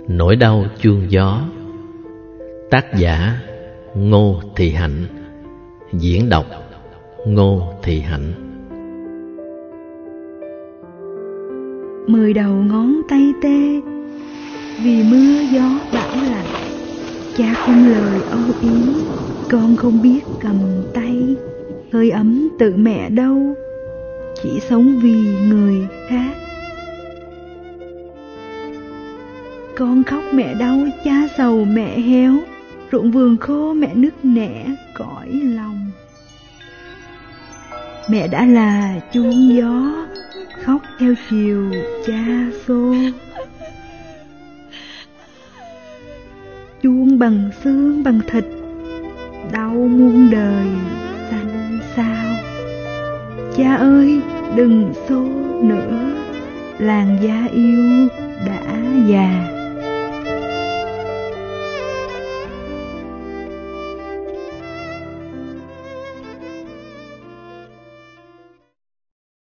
Nỗi đau chuông gió. Tác giả Ngô Thị Hạnh. Diễn đọc Ngô Thị Hạnh. 10 đầu ngón tay tê vì mưa gió bão lạnh. Cha không lời âu yếm, con không biết cầm tay. Hơi ấm tự mẹ đâu, chỉ sống vì người khác. Con khóc mẹ đau, cha sầu mẹ héo. Ruộng vườn khô mẹ nức nẻ cõi lòng. Mẹ đã là chuông gió, khóc theo chiều cha xô. Chuông bằng xương bằng thịt, đau muôn đời xanh xao. Cha ơi đừng xô nữa, làn da yêu đã già.